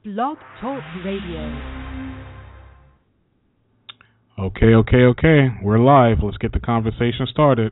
Blog Talk Radio. Okay. We're live. Let's get the conversation started.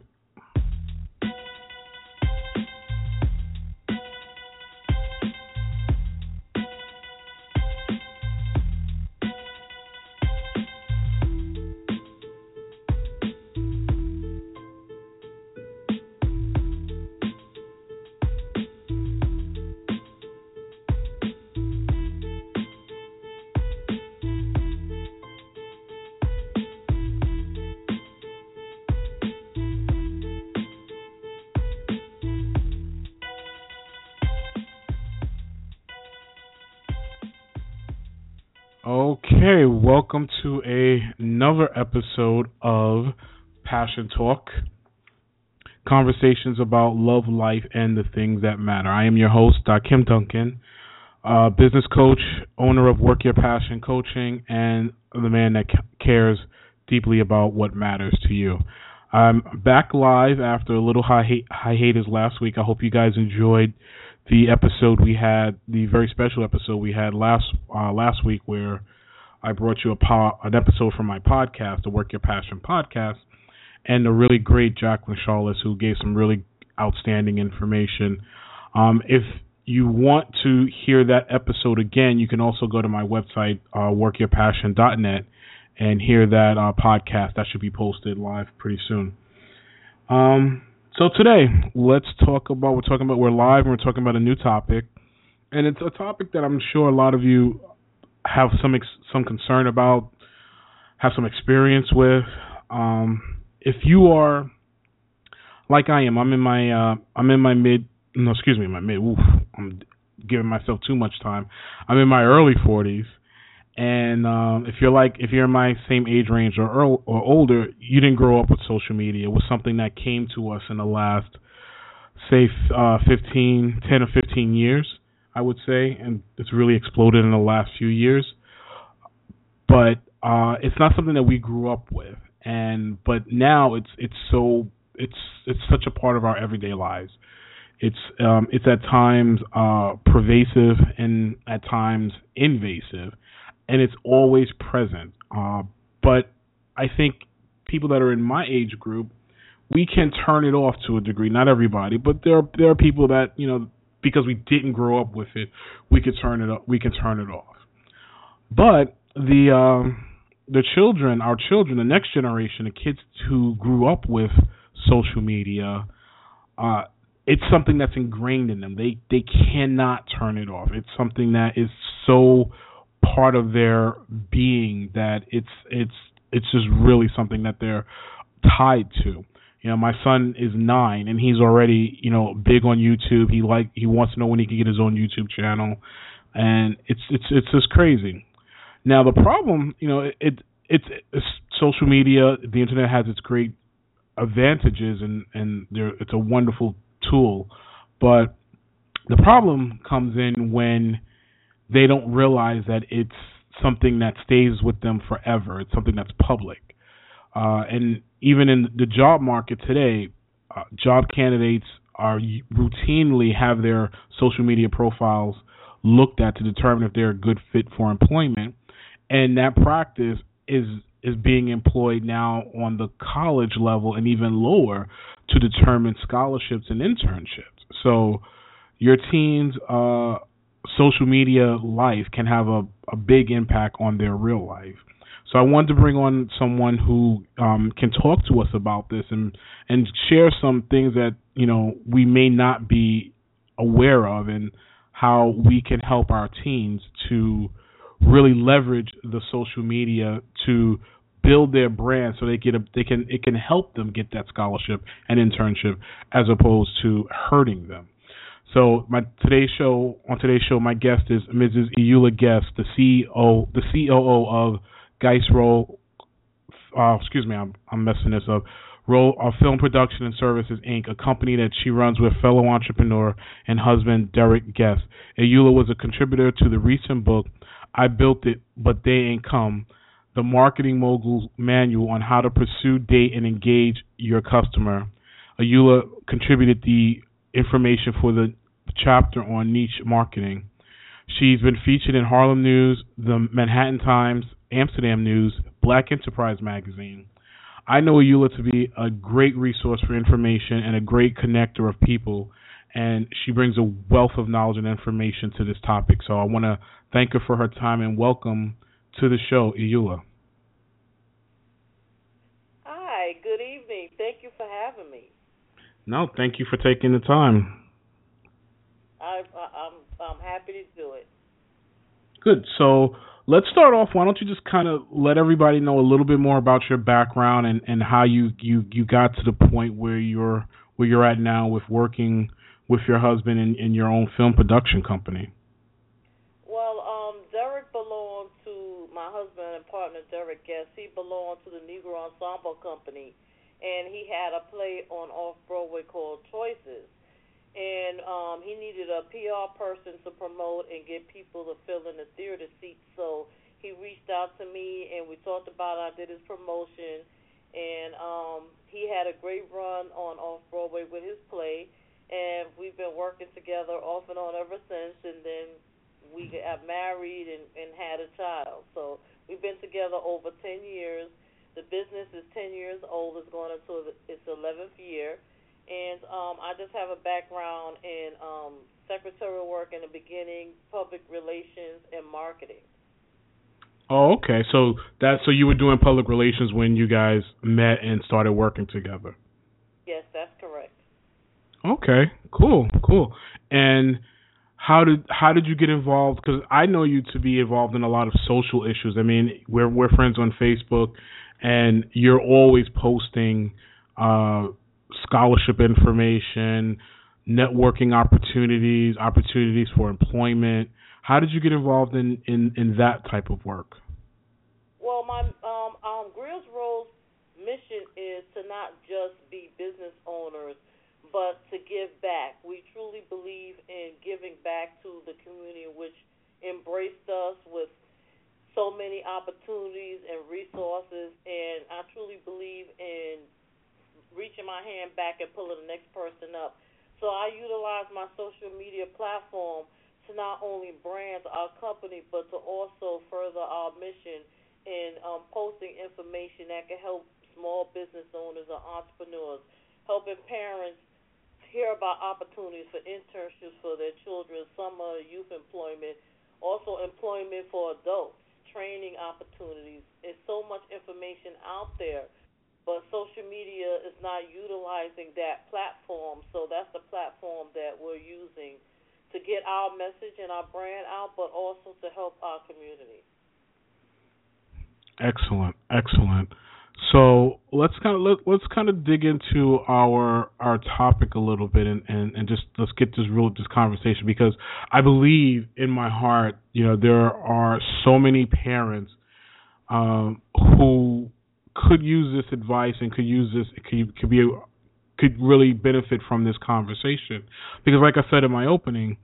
Okay, welcome to another episode of Passion Talk, conversations about love, life, and the things that matter. I am your host, Kim Duncan, business coach, owner of Work Your Passion Coaching, and the man that cares deeply about what matters to you. I'm back live after a little hiatus last week. I hope you guys enjoyed the episode we had, the very special episode we had last week, where I brought you an episode from my podcast, the Work Your Passion podcast, and the really great Jacqueline Charles, who gave some really outstanding information. If you want to hear that episode again, you can also go to my website, workyourpassion.net, and hear that podcast. That should be posted live pretty soon. So today, we're live and we're talking about a new topic, and it's a topic that I'm sure a lot of you have some concern about, have some experience with. If you are like I am, I'm giving myself too much time. I'm in my early 40s, and if you're in my same age range or older, you didn't grow up with social media. It was something that came to us in the last, say, 10 or 15 years, I would say, and it's really exploded in the last few years. But it's not something that we grew up with, but now it's such a part of our everyday lives. It's at times pervasive and at times invasive, and it's always present. But I think people that are in my age group, we can turn it off to a degree. Not everybody, but there are people that, because we didn't grow up with it, we can turn it off. But the children, our children, the next generation, the kids who grew up with social media, it's something that's ingrained in them. They cannot turn it off. It's something that is so part of their being that it's just really something that they're tied to. My son is 9 and he's already, big on YouTube. He wants to know when he can get his own YouTube channel, and it's just crazy. Now the problem, it's social media, the internet has its great advantages, and it's a wonderful tool, but the problem comes in when they don't realize that it's something that stays with them forever. It's something that's public. And even in the job market today, job candidates routinely have their social media profiles looked at to determine if they're a good fit for employment. And that practice is being employed now on the college level and even lower to determine scholarships and internships. So your teens' social media life can have a big impact on their real life. So I wanted to bring on someone who can talk to us about this and share some things that, we may not be aware of, and how we can help our teens to really leverage the social media to build their brand, so it can help them get that scholarship and internship as opposed to hurting them. So on today's show, my guest is Mrs. Eula Guest, the COO of Geist Roll. I'm messing this up. Roll Film Production and Services Inc., a company that she runs with fellow entrepreneur and husband Derek Guest. Eula was a contributor to the recent book, I Built It, But They Ain't Come, the Marketing Mogul's Manual on How to Pursue, Date, and Engage Your Customer. Eula contributed the information for the chapter on niche marketing. She's been featured in Harlem News, the Manhattan Times, Amsterdam News, Black Enterprise Magazine. I know Eula to be a great resource for information and a great connector of people, and she brings a wealth of knowledge and information to this topic. So I want to thank her for her time and welcome to the show, Eula. Hi, good evening. Thank you for having me. No, thank you for taking the time. I'm happy to do it. Good. So let's start off. Why don't you just kind of let everybody know a little bit more about your background and how you got to the point where you're at now with working with your husband in your own film production company. Well, Derek belonged to my husband and partner, Derek Guest. He belonged to the Negro Ensemble Company, and he had a play on Off Broadway called Choices. And he needed a PR person to promote and get people to fill in the theater seats. So he reached out to me, and we talked about it. I did his promotion, and he had a great run on Off Broadway with his play, and we've been working together off and on ever since. And then we got married and had a child. So we've been together over 10 years. The business is 10 years old. It's going into its 11th year. And I just have a background in secretarial work in the beginning, public relations, and marketing. Oh, okay. So you were doing public relations when you guys met and started working together. Yes, that's correct. Okay, cool. And how did you get involved? Because I know you to be involved in a lot of social issues. I mean, we're friends on Facebook, and you're always posting scholarship information, networking opportunities for employment. How did you get involved in that type of work? Well, my Grills Rose mission is to not just be business owners, but to give back. We truly believe in giving back to the community, which embraced us with so many opportunities and resources, and I truly believe in reaching my hand back and pulling the next person up. So I utilize my social media platform to not only brand our company, but to also further our mission in posting information that can help small business owners or entrepreneurs, helping parents hear about opportunities for internships for their children, summer youth employment, also employment for adults, training opportunities. There's so much information out there, but social media is not utilizing that platform, so that's the platform that we're using to get our message and our brand out, but also to help our community. Excellent. So let's kind of dig into our topic a little bit and just let's get this conversation, because I believe in my heart, there are so many parents who could use this advice and could really benefit from this conversation, because like I said in my opening,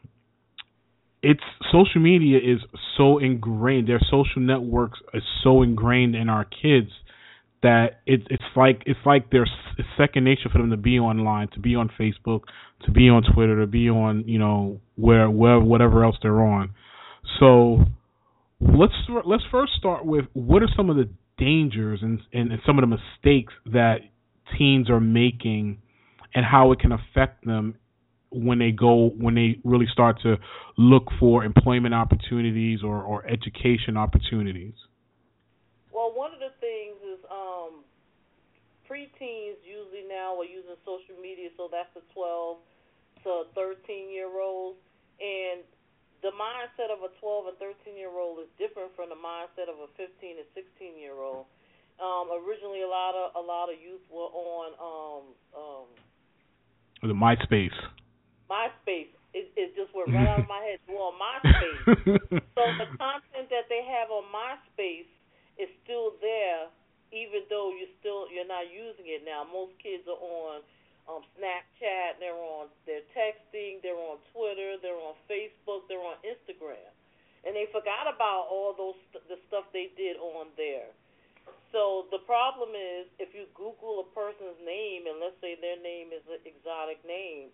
social media is so ingrained, their social networks are so ingrained in our kids that it's like there's second nature for them to be online, to be on Facebook, to be on Twitter, to be on whatever else they're on. So let's first start with, what are some of the dangers and some of the mistakes that teens are making, and how it can affect them when they really start to look for employment opportunities or education opportunities. Well, one of the things is preteens usually now are using social media, so that's the 12 to 13-year-olds, and the mindset of a 12 or 13-year-old is different from the mindset of a 15 or 16-year-old. Originally, a lot of youth were on the MySpace. MySpace. It just went right out of my head. We're on MySpace. So the content that they have on MySpace is still there, even though you're not using it now. Most kids are on Snapchat, they're texting, they're on Twitter, they're on Facebook, they're on Instagram, and they forgot about all the stuff they did on there. So the problem is, if you Google a person's name, and let's say their name is an exotic name,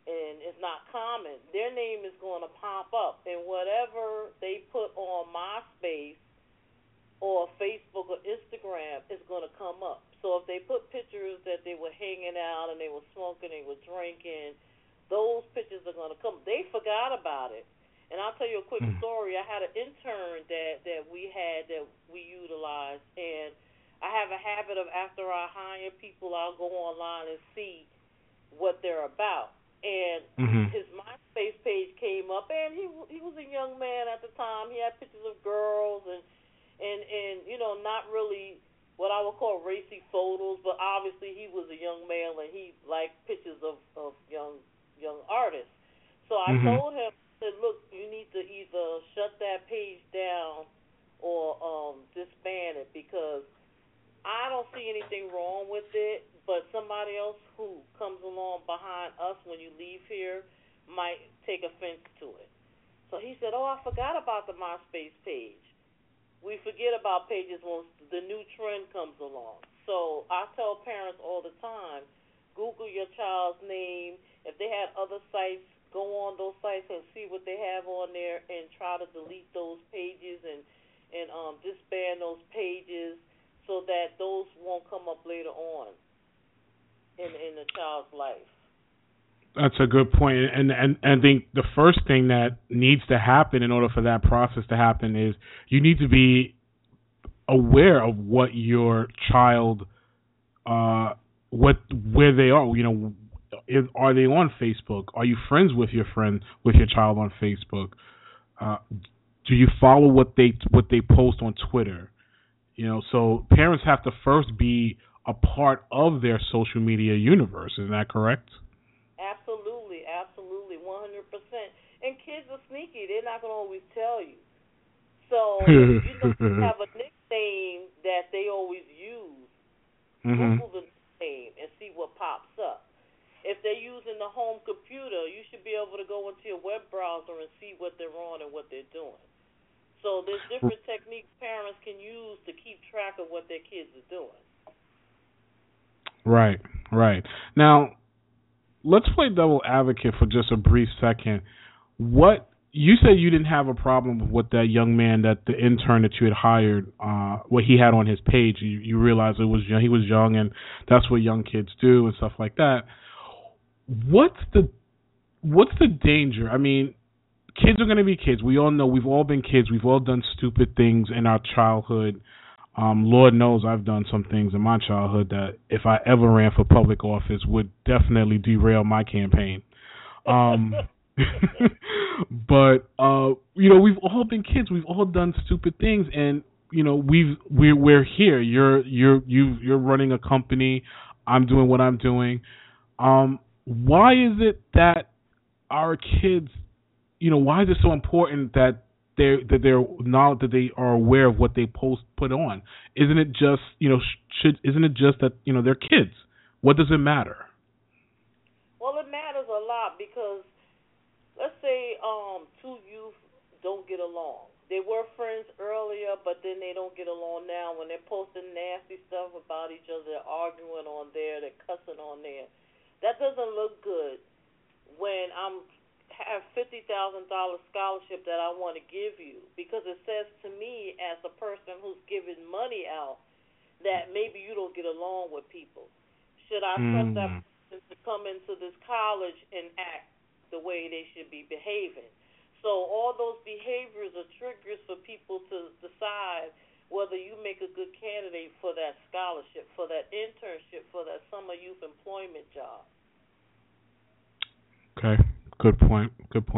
and it's not common, their name is going to pop up, and whatever they put on MySpace or Facebook or Instagram is going to come up. So if they put pictures that they were hanging out and they were smoking, they were drinking, those pictures are going to come. They forgot about it. And I'll tell you a quick story. I had an intern that we utilized, and I have a habit of after I hire people, I'll go online and see what they're about. And his MySpace page came up, and he was a young man at the time. He had pictures of girls and not really what I would call racy photos, but obviously he was a young male and he liked pictures of young artists. So I told him, I said, look, you need to either shut that page down or disband it, because I don't see anything wrong with it, but somebody else who comes along behind us when you leave here might take offense to it. So he said, I forgot about the MySpace page. We forget about pages when the new trend comes along. So I tell parents all the time, Google your child's name. If they had other sites, go on those sites and see what they have on there and try to delete those pages and disband those pages so that those won't come up later on in the child's life. That's a good point. And I think the first thing that needs to happen in order for that process to happen is you need to be aware of what your child, where they are. You know, are they on Facebook? Are you friends with your child on Facebook? Do you follow what they post on Twitter? You know, so parents have to first be a part of their social media universe. Isn't that correct? Absolutely, 100%. And kids are sneaky; they're not going to always tell you. So if you have a nickname that they always use, Google the name and see what pops up. If they're using the home computer, you should be able to go into your web browser and see what they're on and what they're doing. So there's different techniques parents can use to keep track of what their kids are doing. Right. Now, let's play devil advocate for just a brief second. What you said you didn't have a problem with what that young man, that the intern that you had hired, what he had on his page. You realized he was young, and that's what young kids do and stuff like that. What's the danger? I mean, kids are going to be kids. We all know, we've all been kids. We've all done stupid things in our childhood. Lord knows I've done some things in my childhood that if I ever ran for public office would definitely derail my campaign. But we've all been kids. We've all done stupid things, and we're here. You're running a company. I'm doing what I'm doing. Why is it that our kids, why is it so important that they are aware of what they put on? Isn't it just that they're kids? What does it matter? Well, it matters a lot because let's say two youth don't get along. They were friends earlier, but then they don't get along now. When they're posting nasty stuff about each other, they're arguing on there, they're cussing on there. That doesn't look good when I have $50,000 scholarship that I want to give you, because it says to me as a person who's giving money out that maybe you don't get along with people. Should I trust that person to come into this college and act the way they should be behaving? So all those behaviors are triggers for people to decide whether you make a good candidate for that scholarship, for that internship, for that summer youth employment job. Okay, good point.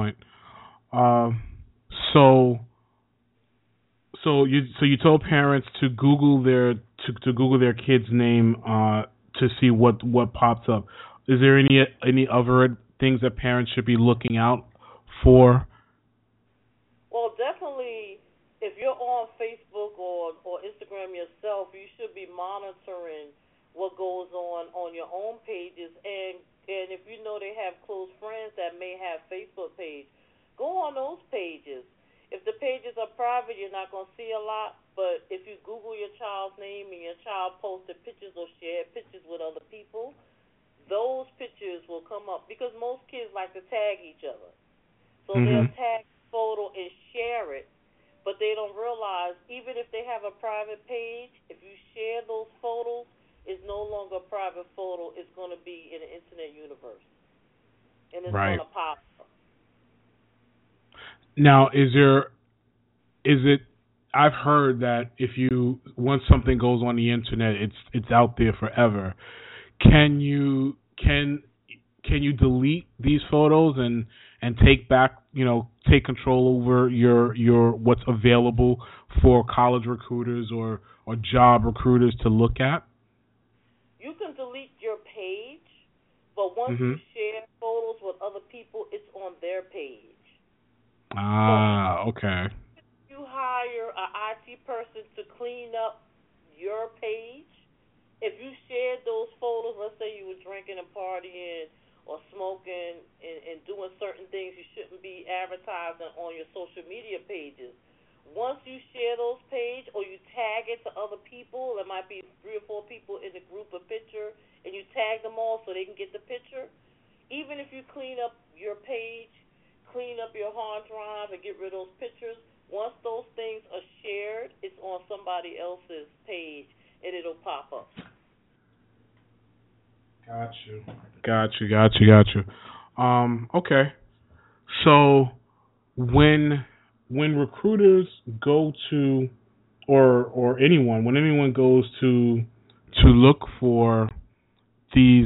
So you told parents to Google their kid's name to see what pops up. Is there any other things that parents should be looking out for? Well, definitely, if you're on Facebook or Instagram yourself, you should be monitoring what goes on your own pages. And if you know they have close friends that may have Facebook page, go on those pages. If the pages are private, you're not going to see a lot. But if you Google your child's name and your child posted pictures or shared pictures with other people, those pictures will come up because most kids like to tag each other. So Mm-hmm. they'll tag the photo and share it, but they don't realize even if they have a private page, if you share those photos, it's no longer a private photo. It's going to be in the internet universe, and it's Right. going to pop up. Now, is it? I've heard that once something goes on the internet, it's out there forever. Can you delete these photos and take control over your what's available for college recruiters or job recruiters to look at? You can delete your page, but once Mm-hmm. you share photos with other people, it's on their page. Okay. You hire an IT person to clean up your page. If you shared those photos, let's say you were drinking and partying or smoking and doing certain things you shouldn't be advertising on your social media pages. Once you share those pages or you tag it to other people, there might be 3 or 4 people in the group of picture, and you tag them all so they can get the picture. Even if you clean up your page, clean up your hard drive and get rid of those pictures, once those things are shared, it's on somebody else's page and it'll pop up. Got you. Okay. So when recruiters go to or anyone when anyone goes to look for these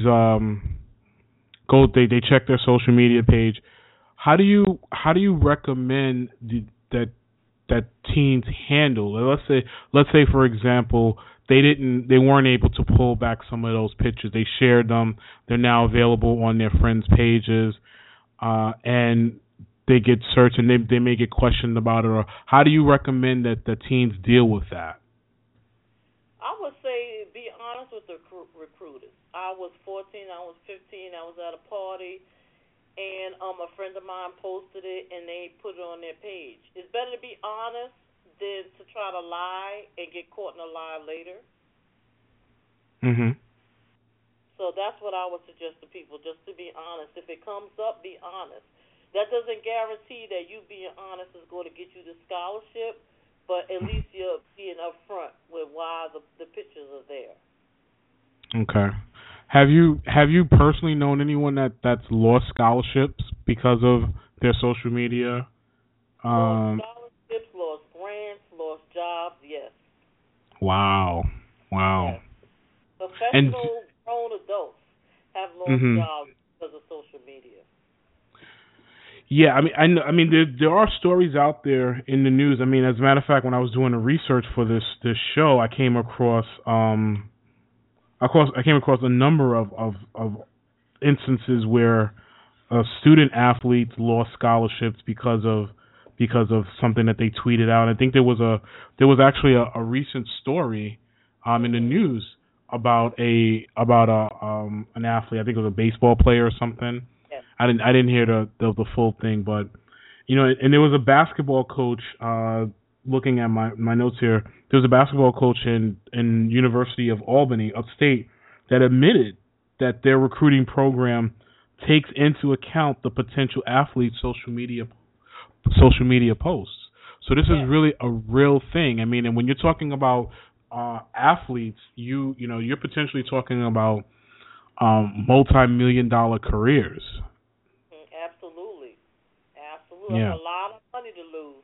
they check their social media page. How do you recommend that teens handle? Let's say for example they weren't able to pull back some of those pictures. They shared them. They're now available on their friends' pages, and they get searched and they may get questioned about it. Or how do you recommend that the teens deal with that? I would say be honest with the recruiters. I was 14, I was 15, I was at a party, and a friend of mine posted it, and they put it on their page. It's better to be honest than to try to lie and get caught in a lie later. Mhm. So that's what I would suggest to people, just to be honest. If it comes up, be honest. That doesn't guarantee that you being honest is going to get you the scholarship, but at least you're being upfront with why the pictures are there. Okay. Have you personally known anyone that's lost scholarships because of their social media? Lost scholarships, lost grants, lost jobs, yes. Wow. Yes. Professional grown adults have lost jobs because of social media. Yeah, I mean, there are stories out there in the news. I mean, as a matter of fact, when I was doing the research for this show, I came across a number of instances where student athletes lost scholarships because of something that they tweeted out. I think there was actually a recent story in the news about an athlete. I think it was a baseball player or something. Yes. I didn't hear the full thing, but and there was a basketball coach. Looking at my notes here, there was a basketball coach in University of Albany, upstate, that admitted that their recruiting program takes into account the potential athlete's social media posts. So this is really a real thing. I mean, and when you're talking about athletes, you're potentially talking about multi-million-dollar careers. Absolutely. Yeah. That's a lot of money to lose.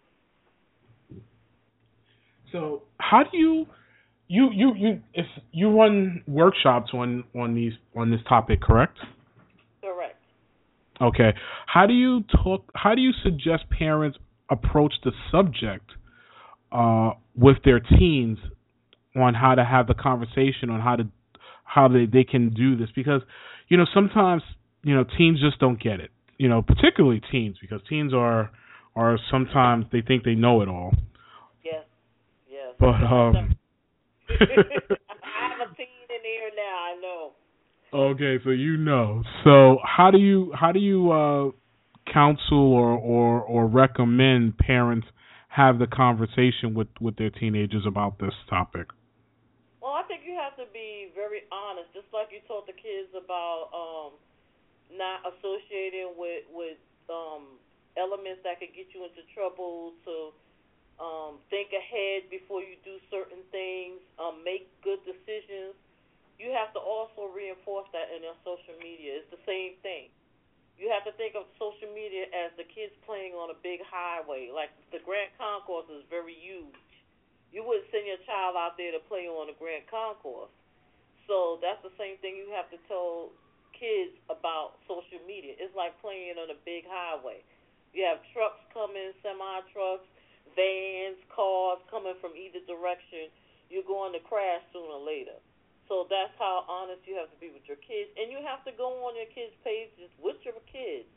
So how do you if you run workshops on this topic, correct? Correct. Okay. How do you suggest parents approach the subject with their teens on how to have the conversation on how they can do this? Because sometimes teens just don't get it. Particularly teens, because teens are sometimes they think they know it all. Yes. But I have a teen in here now. I know. Okay, so So how do you counsel or recommend parents have the conversation with their teenagers about this topic? Well, I think you have to be very honest, just like you taught the kids about not associating with elements that could get you into trouble, to think ahead before you do certain things, make good decisions. You have to also reinforce that in your social media. It's the same thing. You have to think of social media as the kids playing on a big highway. Like the Grand Concourse is very huge. You wouldn't send your child out there to play on the Grand Concourse. So that's the same thing you have to tell kids about social media. It's like playing on a big highway. You have trucks coming, semi-trucks, vans, cars coming from either direction. You're going to crash sooner or later. So that's how honest you have to be with your kids. And you have to go on your kids' pages with your kids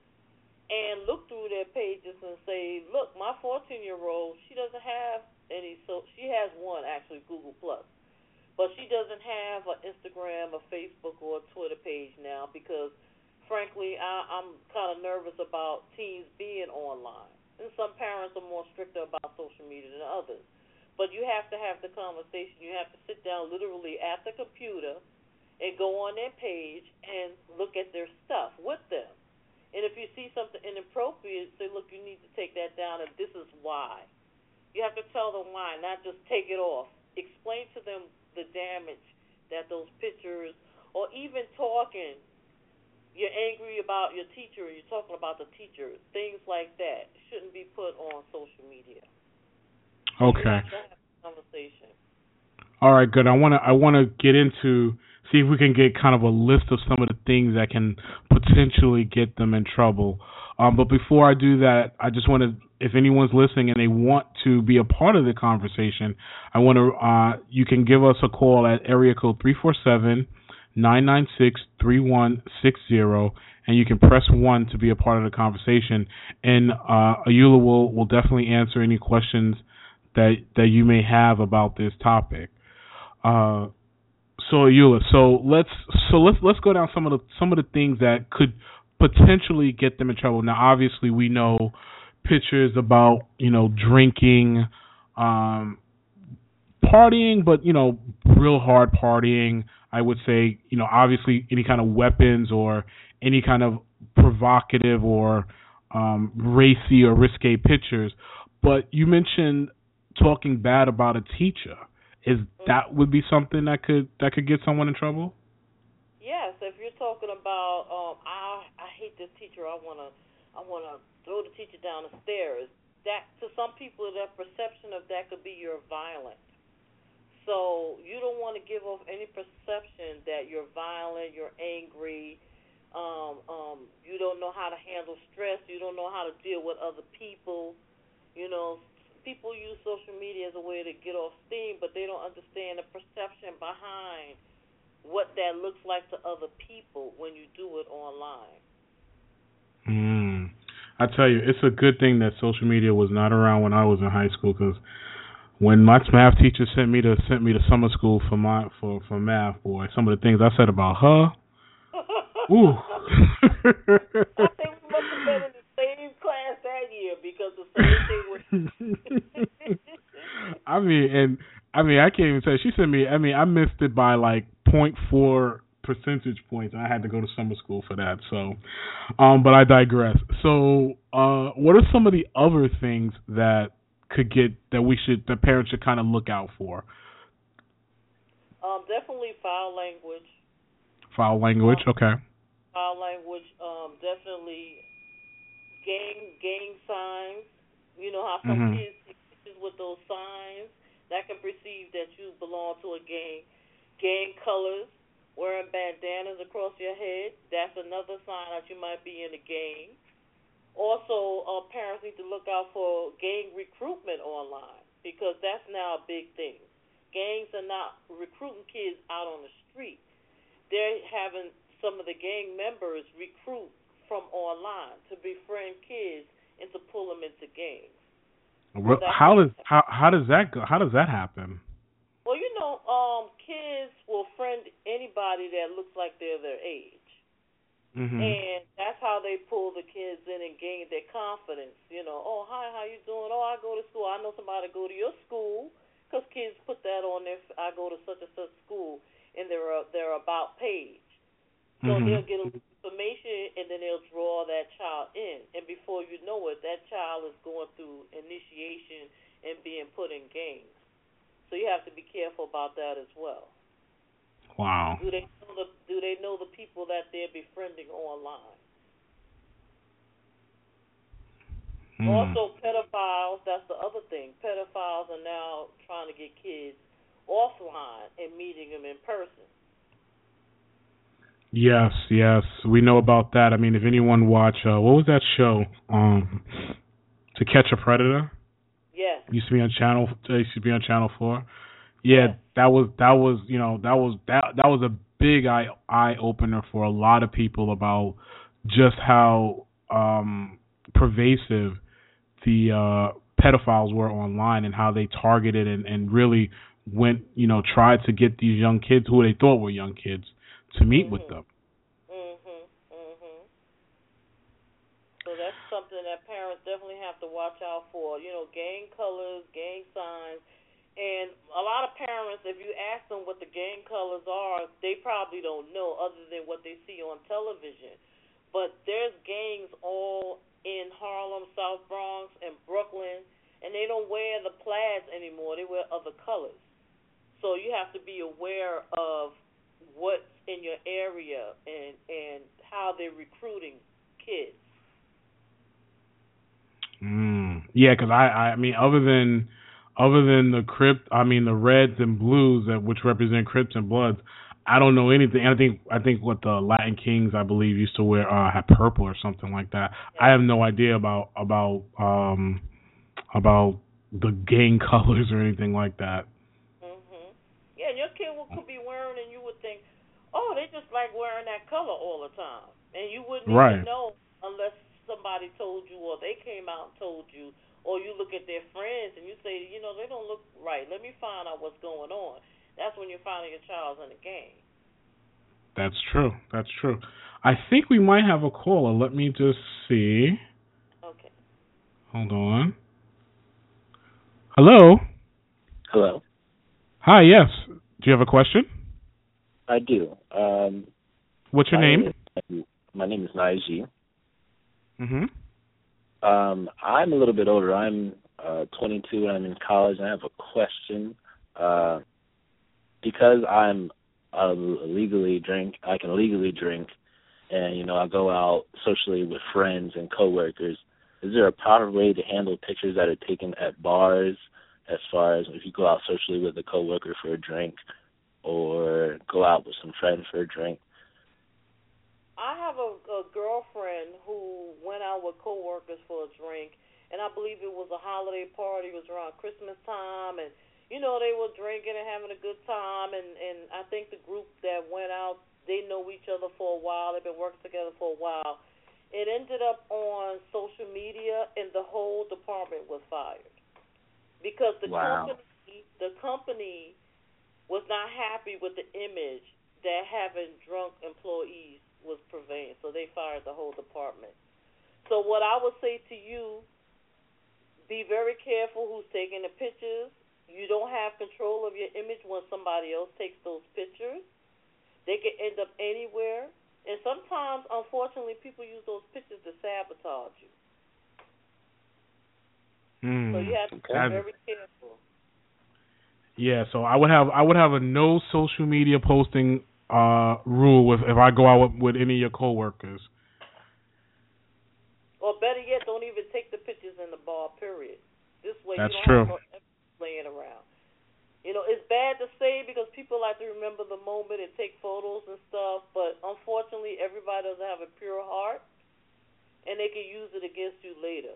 and look through their pages and say, look, my 14-year-old, she doesn't have any, so she has one, actually, Google+. But she doesn't have an Instagram, a Facebook, or a Twitter page now because, frankly, I'm kind of nervous about teens being online. And some parents are more stricter about social media than others. But you have to have the conversation. You have to sit down literally at the computer and go on their page and look at their stuff with them. And if you see something inappropriate, say, look, you need to take that down, and this is why. You have to tell them why, not just take it off. Explain to them the damage that those pictures, or even talking, you're angry about your teacher, or you're talking about the teacher, things like that shouldn't be put on social media. Okay. Conversation. All right, good. I want to get into, see if we can get kind of a list of some of the things that can potentially get them in trouble. But before I do that, I just want to, if anyone's listening and they want to be a part of the conversation, I want to, you can give us a call at area code 347-996-3160, and you can press 1 to be a part of the conversation. And Ayoola will definitely answer any questions that you may have about this topic. So Ayoola, let's go down some of the things that could potentially get them in trouble. Now, obviously, we know pictures about drinking, partying, but real hard partying. I would say obviously any kind of weapons or any kind of provocative or racy or risque pictures. But you mentioned talking bad about a teacher. Is that would be something that could get someone in trouble? Yes, if you're talking about I hate this teacher, I wanna throw the teacher down the stairs. That, to some people, that perception of that could be you're violent. So you don't want to give off any perception that you're violent, you're angry, you don't know how to handle stress, you don't know how to deal with other people. People use social media as a way to get off steam, but they don't understand the perception behind what that looks like to other people when you do it online. I tell you, it's a good thing that social media was not around when I was in high school, because when my math teacher sent me to summer school for math, boy, some of the things I said about her. Ooh. I think we must have been in the same class that year because the same thing was. I can't even tell you. She sent me. I missed it by like 0.4 percentage points. I had to go to summer school for that. So, but I digress. So, what are some of the other things that parents should kind of look out for? Definitely foul language. Foul language, okay. Foul language. Definitely gang signs. You know how some kids take pictures with those signs that can perceive that you belong to a gang. Gang colors, wearing bandanas across your head, that's another sign that you might be in a gang. Also, parents need to look out for gang recruitment online because that's now a big thing. Gangs are not recruiting kids out on the street. They're having some of the gang members recruit from online to befriend kids and to pull them into gangs. How does that go? How does that happen? Well, kids will friend anybody that looks like they're their age. And that's how they pull the kids in and gain their confidence. Oh, hi, how you doing? Oh, I go to school. I know somebody go to your school. because kids put that on their. I go to such and such school, in their about page. So they'll get information, and then they'll draw that child in, and before you know it, that child is going through initiation and being put in games. So you have to be careful about that as well. Wow. Do they know the people that they're befriending online? Also, pedophiles, that's the other thing. Pedophiles are now trying to get kids offline and meeting them in person. Yes, we know about that. I mean, if anyone watch, what was that show? To Catch a Predator. Yes. Used to be on Channel 4. Yeah, yes. that was a big eye opener for a lot of people about just how pervasive the pedophiles were online and how they targeted and really went, tried to get these young kids who they thought were young kids to meet with them. So that's something that parents definitely have to watch out for. Gang colors, gang signs. And a lot of parents, if you ask them what the gang colors are, they probably don't know other than what they see on television. But there's gangs all in Harlem, South Bronx, and Brooklyn, and they don't wear the plaids anymore. They wear other colors. So you have to be aware of what's in your area and how they're recruiting kids. Yeah, because I mean, other than the reds and blues which represent Crips and Bloods, I don't know anything. I think what the Latin Kings, I believe, used to wear had purple or something like that. Yeah. I have no idea about the gang colors or anything like that. Yeah, and your kid could be wearing, and you would think, oh, they just like wearing that color all the time, and you wouldn't even know unless somebody told you, or they came out and told you, or you look at their friends and you say, they don't look right. Let me find out what's going on. That's when you're finding your child's in the game. That's true. I think we might have a caller. Let me just see. Okay. Hold on. Hello? Hello. Hi, yes. Do you have a question? I do. What's your name? My name is Naiji. Mm-hmm. I'm a little bit older. I'm 22 and I'm in college, and I have a question. Because I can legally drink, and I go out socially with friends and coworkers. Is there a proper way to handle pictures that are taken at bars, as far as if you go out socially with a coworker for a drink, or go out with some friends for a drink? I have a girlfriend who went out with coworkers for a drink, and I believe it was a holiday party. It was around Christmas time, and they were drinking and having a good time, and I think the group that went out, they know each other for a while. They've been working together for a while. It ended up on social media, and the whole department was fired because the company was not happy with the image that having drunk employees was purveying, so they fired the whole department. So what I would say to you, be very careful who's taking the pictures. You don't have control of your image when somebody else takes those pictures. They can end up anywhere. And sometimes, unfortunately, people use those pictures to sabotage you. So you have to be very careful. Yeah, so I would have a no social media posting rule if I go out with any of your coworkers. Or better yet, don't even take the pictures in the bar, period. This way That's you true. don't have no evidence laying around. It's bad to say because people like to remember the moment and take photos and stuff, but unfortunately everybody doesn't have a pure heart, and they can use it against you later.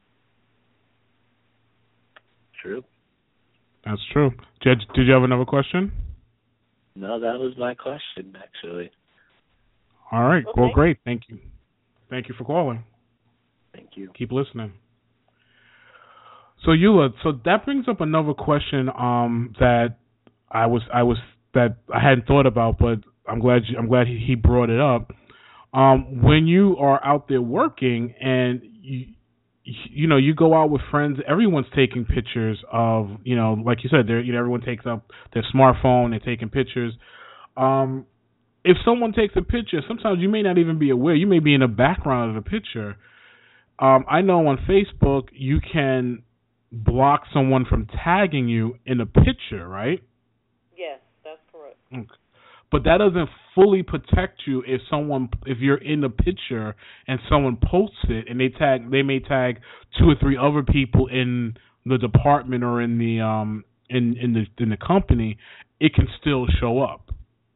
True. That's true. Did you have another question? No, that was my question, actually. All right. Okay. Well, great. Thank you. Thank you for calling. Thank you. Keep listening. So Eula, that brings up another question that I hadn't thought about, but I'm glad he brought it up. When you are out there working and you go out with friends. Everyone's taking pictures of, like you said, everyone takes up their smartphone. They're taking pictures. If someone takes a picture, sometimes you may not even be aware. You may be in the background of the picture. I know on Facebook you can block someone from tagging you in a picture, right? Yes, that's correct. Okay. But that doesn't fully protect you if you're in the picture and someone posts it and they may tag 2 or 3 other people in the department or in the in the company. It can still show up.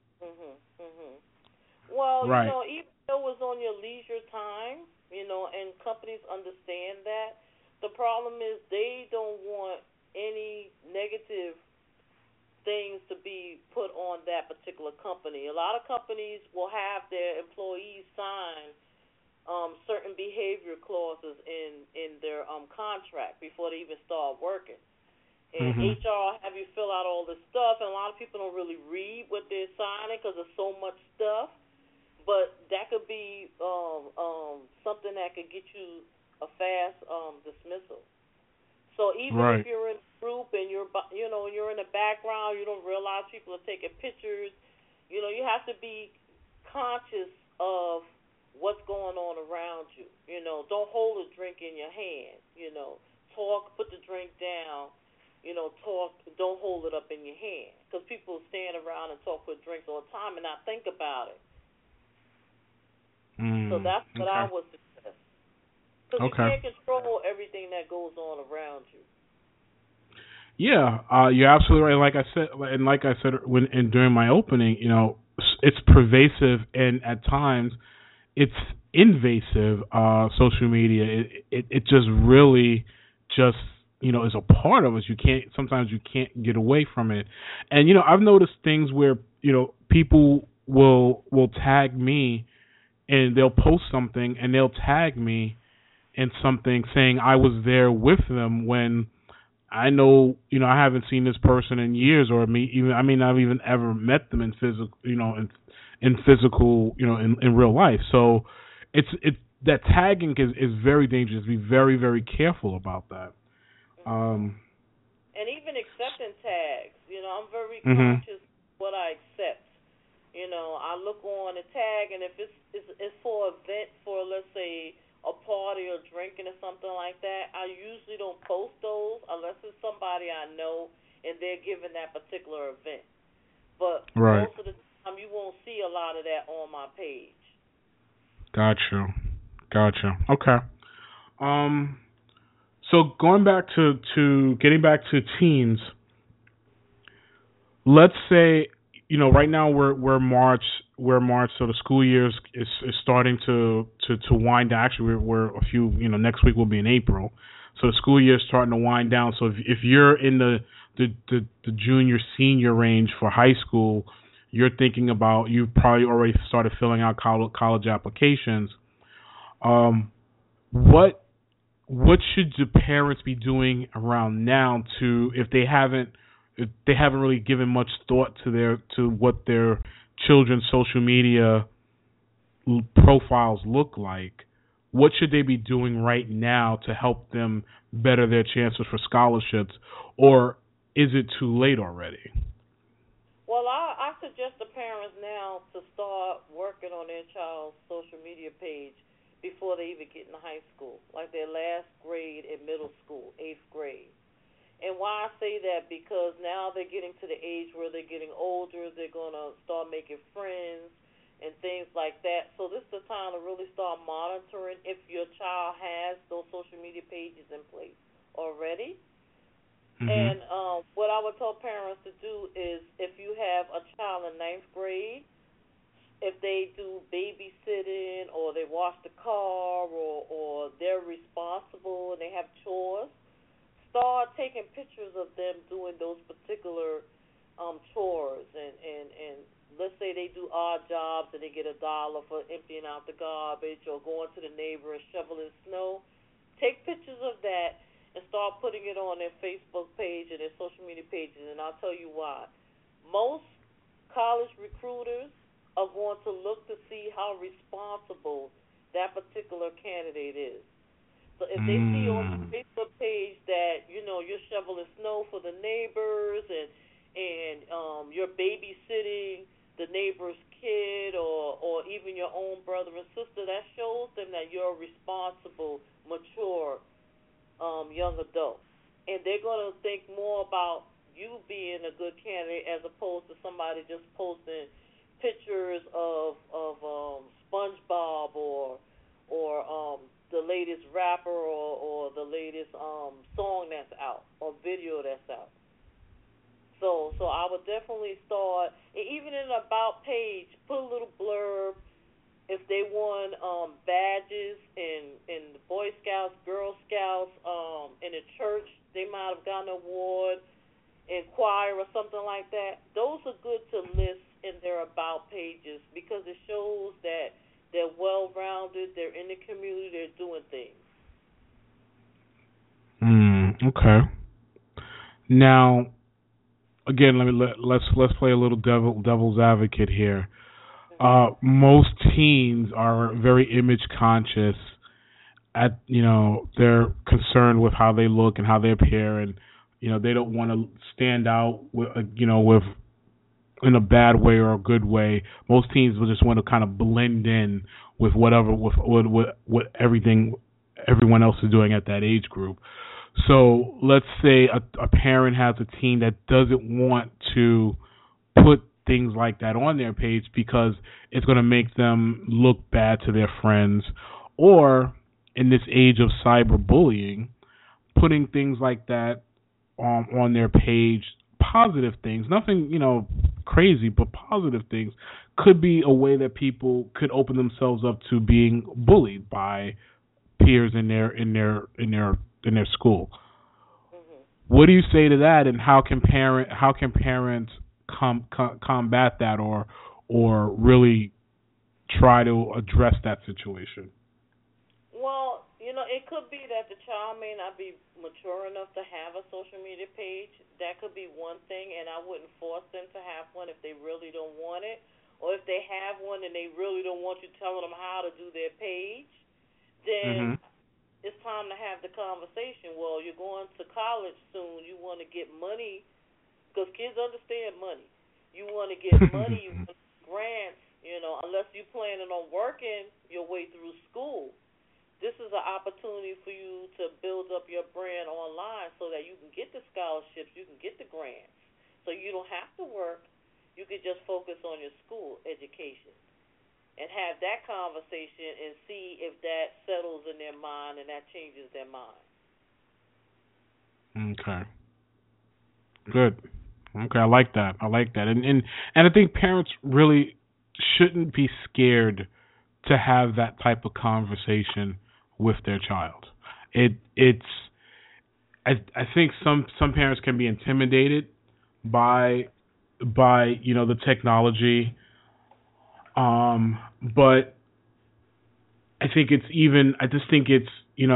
Well, right. Even though it was on your leisure time, and companies understand that, the problem is they don't want any negative things to be put on that particular company. A lot of companies will have their employees sign certain behavior clauses in their contract before they even start working. And HR have you fill out all this stuff, and a lot of people don't really read what they're signing because there's so much stuff. But that could be something that could get you a fast dismissal. So even if you're in a group and you're in the background, you don't realize people are taking pictures. You have to be conscious of what's going on around you. Don't hold a drink in your hand. Talk, put the drink down. Talk, don't hold it up in your hand, because people stand around and talk with drinks all the time and not think about it. So that's what I would suggest. Because you can't control everything that goes on around you. Yeah, you're absolutely right. Like I said during my opening, it's pervasive and at times it's invasive. Social media, it just really just is a part of us. Sometimes you can't get away from it. And I've noticed things where people will tag me, and they'll post something and they'll tag me in something saying I was there with them when I know, I haven't seen this person in years, or I may not have even ever met them in physical, in real life. So that tagging is very dangerous. Be very, very careful about that. And even accepting tags, I'm very conscious of what I accept. I look on a tag, and if it's for an event, for let's say a party or drinking or something like that, I usually don't post those unless it's somebody I know and they're giving that particular event. But most of the time, you won't see a lot of that on my page. Gotcha. Okay. So going back to getting back to teens, let's say right now we're March, so the school year is starting to wind down. Actually, we're a few, next week will be in April, so the school year is starting to wind down. So if you're in the junior senior range for high school, you're thinking about, you've probably already started filling out college applications. What should the parents be doing around now if they haven't really given much thought to what their children's social media profiles look like? What should they be doing right now to help them better their chances for scholarships, or is it too late already? Well, I suggest the parents now to start working on their child's social media page before they even get in high school, like their last grade in middle school, 8th grade. And why I say that, because now they're getting to the age where they're getting older, they're going to start making friends and things like that. So this is the time to really start monitoring if your child has those social media pages in place already. And what I would tell parents to do is, if you have a child in 9th grade, if they do babysitting or they wash the car or they're responsible and they have chores, start taking pictures of them doing those particular chores. And let's say they do odd jobs and they get $1 for emptying out the garbage or going to the neighbor and shoveling snow. Take pictures of that and start putting it on their Facebook page and their social media pages, and I'll tell you why. Most college recruiters are going to look to see how responsible that particular candidate is. So if they see on your Facebook page that you're shoveling snow for the neighbors and you're babysitting the neighbor's kid or even your own brother and sister, that shows them that you're a responsible, mature young adult, and they're gonna think more about you being a good candidate as opposed to somebody just posting pictures of SpongeBob or the latest rapper or the latest song that's out or video that's out. So I would definitely start, and even in the about page, put a little blurb. If they won badges in the Boy Scouts, Girl Scouts, in a church, they might have gotten an award in choir or something like that. Those are good to list in their about pages because it shows that they're well-rounded, they're in the community, they're doing things. Okay. Now, again, let's play a little devil's advocate here. Most teens are very image conscious. They're concerned with how they look and how they appear, and they don't want to stand out with in a bad way or a good way. Most teens will just want to kind of blend in with what everyone else is doing at that age group. So let's say a parent has a teen that doesn't want to put things like that on their page because it's going to make them look bad to their friends, or in this age of cyberbullying, putting things like that on their page, positive things, nothing crazy, but positive things, could be a way that people could open themselves up to being bullied by peers in their school. Mm-hmm. What do you say to that, and how can parents combat that or really try to address that situation? Well, it could be that the child may not be mature enough to have a social media page. That could be one thing, and I wouldn't force them to have one if they really don't want it, or if they have one and they really don't want you telling them how to do their page, then it's time to have the conversation. Well, you're going to college soon. You want to get money, because kids understand money. You want to get money, you want grants, unless you're planning on working your way through school. This is an opportunity for you to build up your brand online so that you can get the scholarships, you can get the grants. So you don't have to work. You can just focus on your school education and have that conversation and see if that settles in their mind and that changes their mind. Okay. Good. Okay, I like that. And I think parents really shouldn't be scared to have that type of conversation with their child. I think some parents can be intimidated by the technology, but I just think it's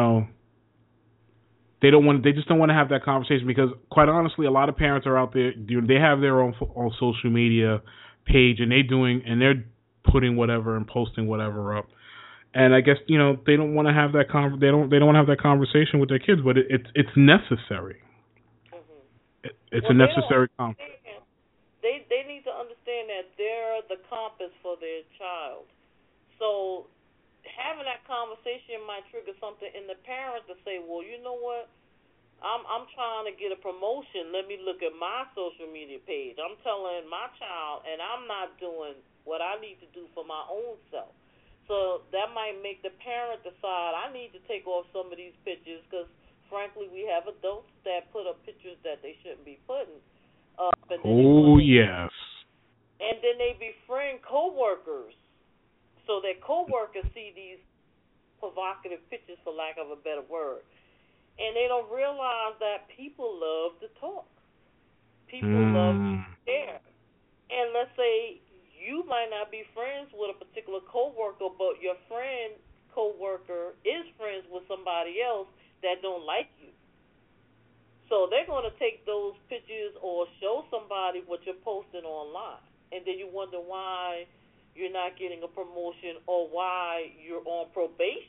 they just don't want to have that conversation, because quite honestly, a lot of parents are out there, they have their own social media page, and they're putting whatever and posting whatever up. And I guess they don't want to have that they don't want to have that conversation with their kids, but it's necessary. Mm-hmm. It's a necessary conversation. They need to understand that they're the compass for their child. So having that conversation might trigger something in the parent to say, well, you know what? I'm trying to get a promotion. Let me look at my social media page. I'm telling my child, and I'm not doing what I need to do for my own self. So that might make the parent decide, I need to take off some of these pictures, because, frankly, we have adults that put up pictures that they shouldn't be putting up. Yes. And then they befriend coworkers, so that coworkers see these provocative pictures, for lack of a better word. And they don't realize that people love to talk. People love to share. And let's say you might not be friends with a particular coworker, but your friend coworker is friends with somebody else that don't like you. So they're going to take those pictures or show somebody what you're posting online. And then you wonder why you're not getting a promotion or why you're on probation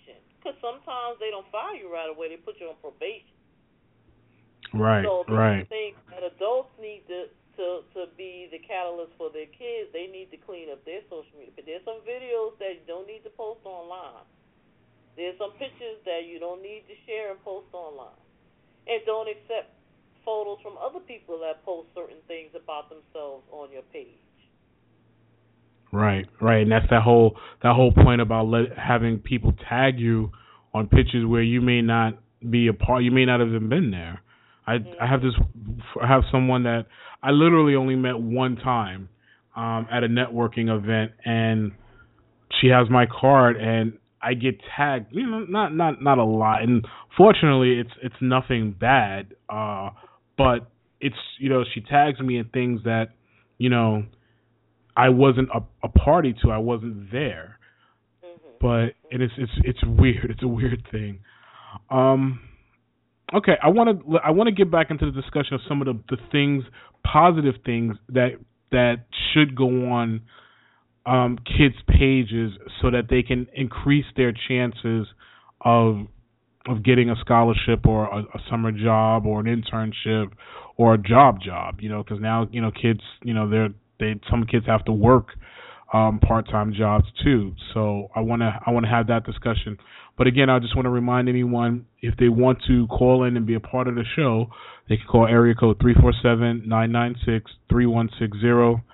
because sometimes they don't fire you right away. They put you on probation. Right, So right. I think that adults need to be the catalyst for their kids. They need to clean up their social media. But there's some videos that you don't need to post online. There's some pictures that you don't need to share and post online. And don't accept photos from other people that post certain things about themselves on your page. Right, right, and that's that whole point about having people tag you on pictures where you may not be a part. You may not have even been there. I have someone that I literally only met one time at a networking event, and she has my card, and I get tagged. You know, not a lot, and fortunately, it's nothing bad. But it's, you know, she tags me in things that, you know, I wasn't a party to. I wasn't there. But it's weird. It's a weird thing. Okay, I want to get back into the discussion of some of the things, positive things that should go on kids' pages so that they can increase their chances of getting a scholarship or a summer job or an internship or a job. You know, because now, you know, kids, you know, some kids have to work part-time jobs too. So I want to have that discussion. But again, I just want to remind anyone, if they want to call in and be a part of the show, they can call area code 347-996-3160,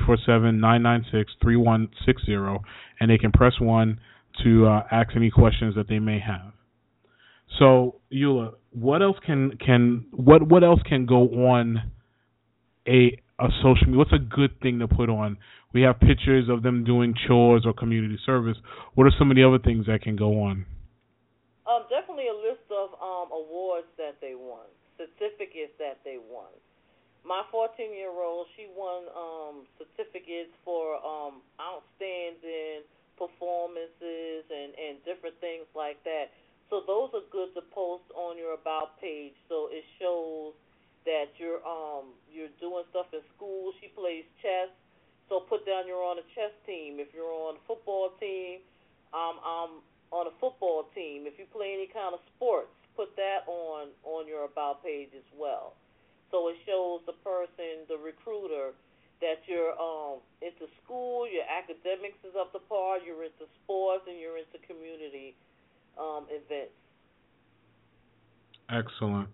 347-996-3160, and they can press 1 to ask any questions that they may have. So, Eula, what else can go on a social media? What's a good thing to put on? We have pictures of them doing chores or community service. What are some of the other things that can go on? Definitely a list of awards that they won, certificates that they won. My 14-year-old, she won certificates for outstanding performances and different things like that. So those are good to post on your About page. So it shows that you're doing stuff in school. She plays chess, so put down you're on a chess team. If you're on a football team, I'm on a football team. If you play any kind of sports, put that on your About page as well. So it shows the person, the recruiter, that you're into school, your academics is up to par, you're into sports, and you're into community events. Excellent.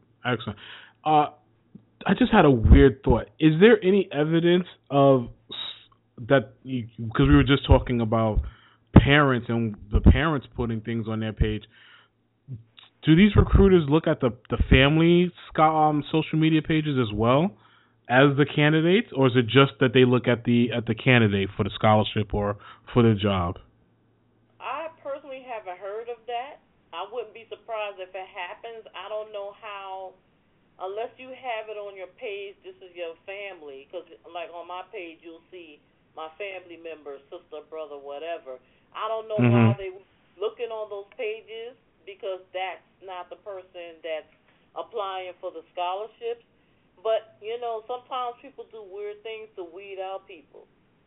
I just had a weird thought. Is there any evidence of that? Because we were just talking about parents and the parents putting things on their page. Do these recruiters look at the family social media pages as well as the candidates, or is it just that they look at the candidate for the scholarship or for the job? I personally haven't heard of that. I wouldn't be surprised if it happens. I don't know how, unless you have it on your page, this is your family, because like on my page you'll see my family members, sister, brother, whatever. I don't know why they looking on those pages, because that's not the person that's applying for the scholarships. But, you know, sometimes people do weird things to weed out people.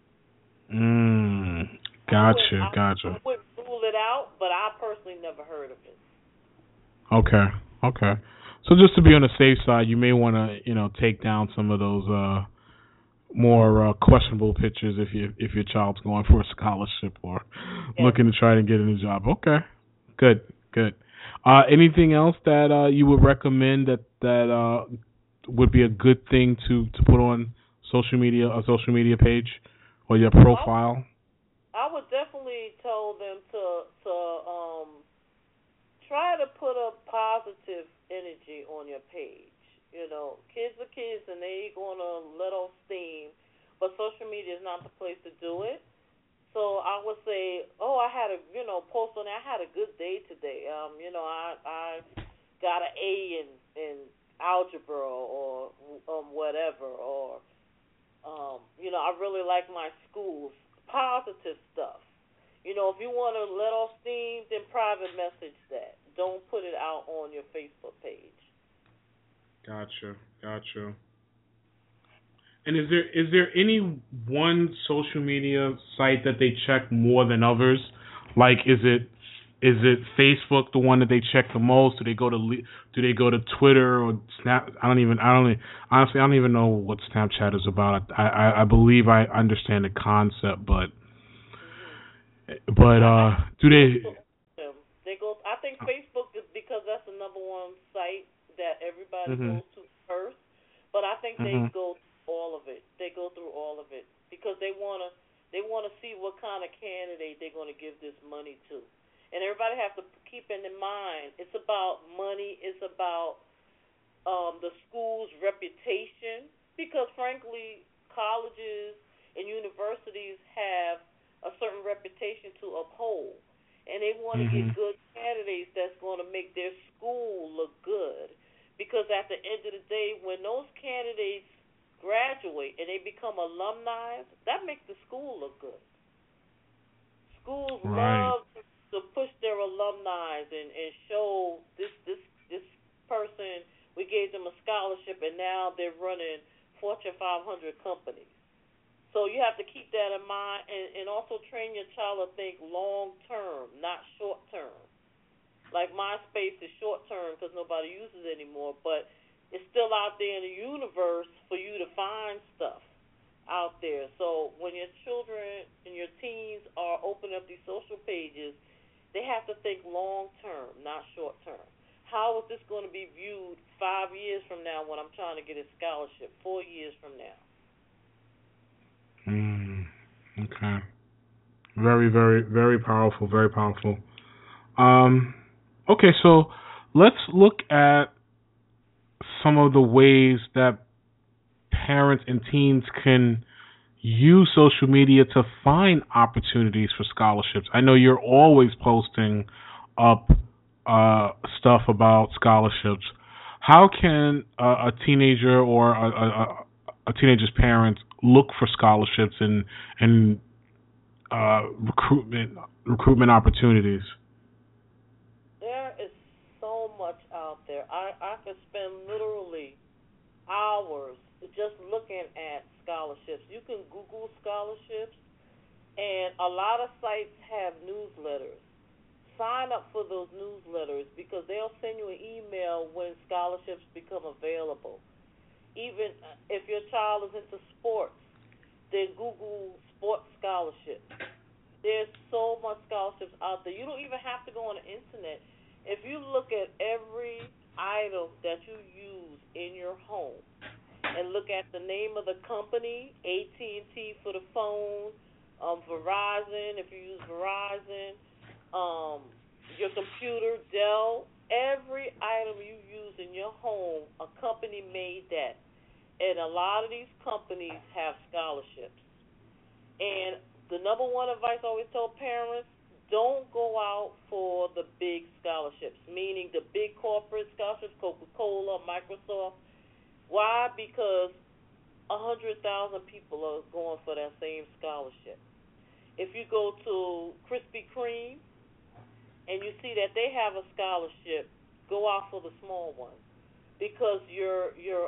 Gotcha. I wouldn't rule it out, but I personally never heard of it. Okay. So just to be on the safe side, you may want to, you know, take down some of those more questionable pictures if your child's going for a scholarship or looking to try to get in a job. Okay. Good. Anything else that you would recommend that would be a good thing to put on a social media page or your profile? I would definitely tell them to try to put a positive energy on your page. You know, kids are kids and they ain't going to let off steam, but social media is not the place to do it. So I would say, I had a, post on there. I had a good day today. I got an A in algebra or whatever, or I really like my schools. Positive stuff. You know, if you want to let off steam, then private message that. Don't put it out on your Facebook page. Gotcha. And is there any one social media site that they check more than others? Like, is it Is it Facebook the one that they check the most? Do they go to Twitter or Snap? Honestly, I don't even know what Snapchat is about. I believe I understand the concept, but do they? They go. I think Facebook is because that's the number one site that everybody goes to first. But I think they go through all of it. They go through all of it because they wanna see what kind of candidate they're gonna give this money to. And everybody has to keep in mind, it's about money, it's about the school's reputation, because frankly, colleges and universities have a certain reputation to uphold. And they want to get good candidates that's going to make their school look good. Because at the end of the day, when those candidates graduate and they become alumni, that makes the school look good. Schools love to push their alumni and show this person, we gave them a scholarship and now they're running Fortune 500 companies. So you have to keep that in mind and also train your child to think long term, not short term. Like MySpace is short term because nobody uses it anymore, but it's still out there in the universe for you to find stuff out there. So when your children and your teens are opening up these social pages, they have to think long term, not short term. How is this going to be viewed 5 years from now when I'm trying to get a scholarship, 4 years from now? Okay. Very, very, very powerful, very powerful. Okay, so let's look at some of the ways that parents and teens can use social media to find opportunities for scholarships. I know you're always posting up stuff about scholarships. How can a teenager or a teenager's parents look for scholarships and recruitment opportunities? There is so much out there. I could spend literally hours just looking at scholarships. You can Google scholarships, and a lot of sites have newsletters. Sign up for those newsletters because they'll send you an email when scholarships become available. Even if your child is into sports, then Google sports scholarships. There's so much scholarships out there. You don't even have to go on the internet. If you look at every item that you use in your home and look at the name of the company, AT&T for the phone, Verizon if you use Verizon, your computer, Dell, every item you use in your home, a company made that. And a lot of these companies have scholarships. And the number one advice I always tell parents, don't go out for the big scholarships, meaning the big corporate scholarships, Coca-Cola, Microsoft. Why? Because 100,000 people are going for that same scholarship. If you go to Krispy Kreme and you see that they have a scholarship, go out for the small one because your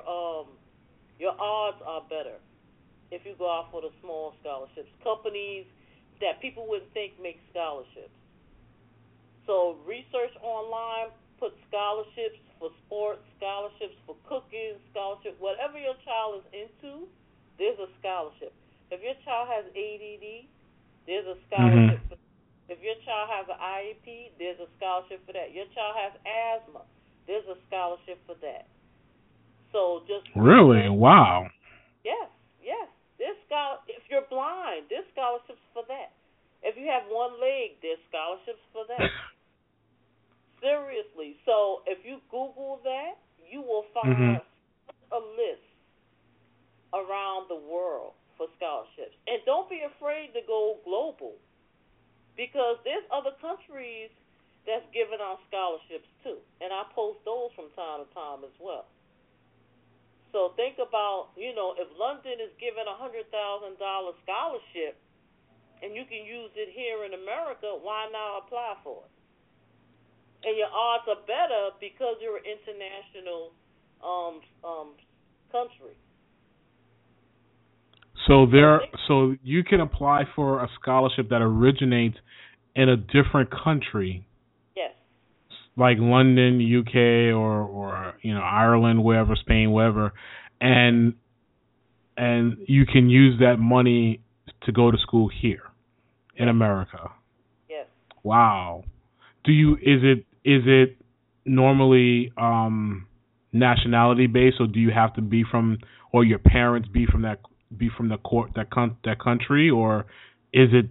odds are better if you go out for the small scholarships. Companies that people wouldn't think make scholarships. So research online, put scholarships for sports, scholarships for cooking, scholarship, whatever your child is into, there's a scholarship. If your child has ADD, there's a scholarship for that. If your child has an IEP, there's a scholarship for that. Your child has asthma, there's a scholarship for that. So just really, wow. Yes. If you're blind, there's scholarships for that. If you have one leg, there's scholarships for that. Seriously. So if you Google that, you will find a list around the world for scholarships. And don't be afraid to go global because there's other countries that's giving out scholarships too. And I post those from time to time as well. So think about, if London is giving a $100,000 scholarship and you can use it here in America, why not apply for it? And your odds are better because you're an international country. So you can apply for a scholarship that originates in a different country like London, UK, or Ireland, wherever, Spain, wherever, and you can use that money to go to school here in America. Yes. Wow. Is it normally nationality based, or do you have to be from, or your parents be from that country, or is it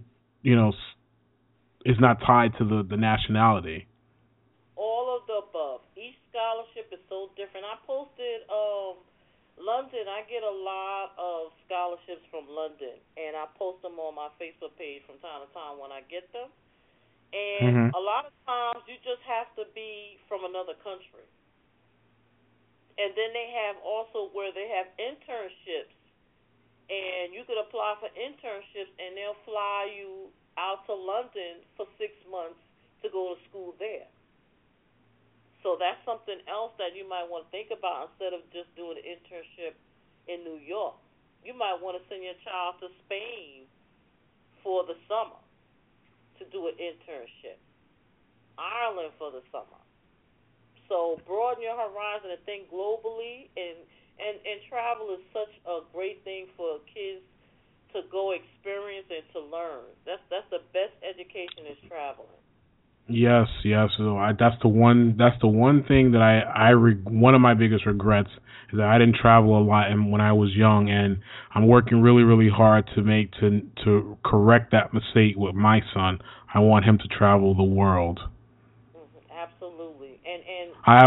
is not tied to the nationality? All of the above. Each scholarship is so different. I posted London. I get a lot of scholarships from London, and I post them on my Facebook page from time to time when I get them. And a lot of times you just have to be from another country. And then they have also where they have internships, and you could apply for internships, and they'll fly you out to London for 6 months to go to school there. So that's something else that you might want to think about instead of just doing an internship in New York. You might want to send your child to Spain for the summer to do an internship, Ireland for the summer. So broaden your horizon and think globally, and travel is such a great thing for kids to go experience and to learn. That's the best education is traveling. Yes. So that's the one thing that one of my biggest regrets is that I didn't travel a lot when I was young, and I'm working really, really hard to correct that mistake with my son. I want him to travel the world. Absolutely, and I'm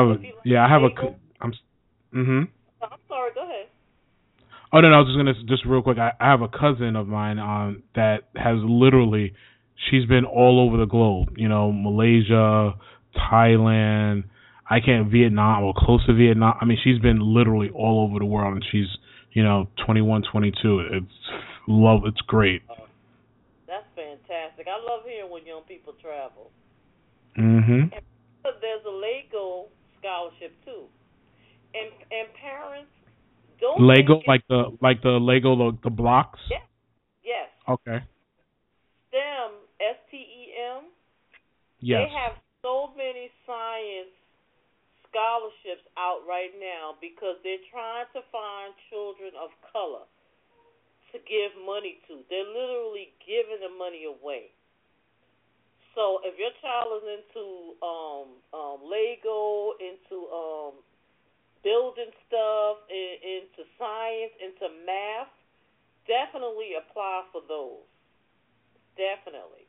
sorry. Go ahead. Oh no, I was just real quick. I have a cousin of mine that has literally. She's been all over the globe, Malaysia, Thailand, Vietnam, or close to Vietnam. I mean, she's been literally all over the world, and she's, 21, 22. It's great. That's fantastic. I love hearing when young people travel. Mm-hmm. And there's a Lego scholarship too, and parents don't. Lego, like the Lego, the blocks. Yes. Okay. STEM, STEM. Yes. They have so many science scholarships out right now because they're trying to find children of color to give money to. They're literally giving the money away. So if your child is into Lego, into building stuff, into science, into math, definitely apply for those. Definitely.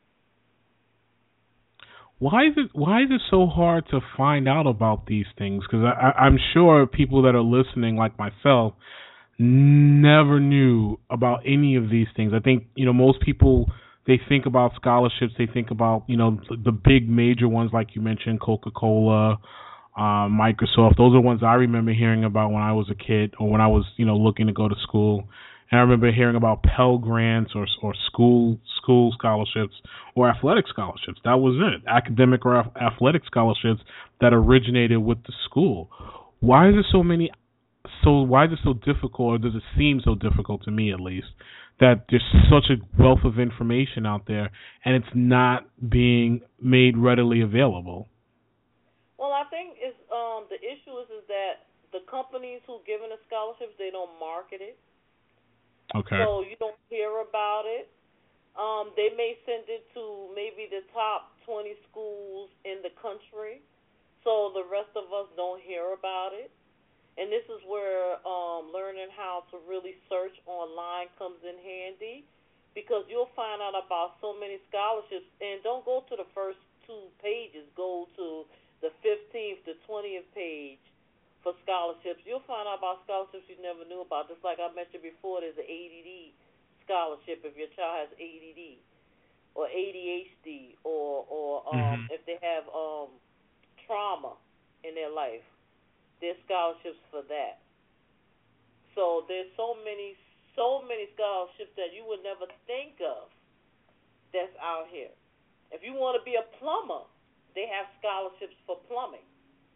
Why is it so hard to find out about these things? Because I'm sure people that are listening, like myself, never knew about any of these things. I think most people, they think about scholarships. They think about the big major ones like you mentioned, Coca-Cola, Microsoft. Those are ones I remember hearing about when I was a kid or when I was looking to go to school. And I remember hearing about Pell Grants or school scholarships or athletic scholarships. That was it. Academic or athletic scholarships that originated with the school. Why is it so many? Why is it so difficult, or does it seem so difficult to me at least, that there's such a wealth of information out there and it's not being made readily available? Well, I think it's the issue is that the companies who giving the scholarships, they don't market it. Okay. So you don't hear about it. They may send it to maybe the top 20 schools in the country, so the rest of us don't hear about it. And this is where learning how to really search online comes in handy, because you'll find out about so many scholarships. And don't go to the first 2 pages. Go to the 15th, the 20th page for scholarships. You'll find out about scholarships you never knew about. Just like I mentioned before, there's an ADD scholarship if your child has ADD or ADHD, or if they have trauma in their life. There's scholarships for that. So there's so many scholarships that you would never think of that's out here. If you want to be a plumber, they have scholarships for plumbing.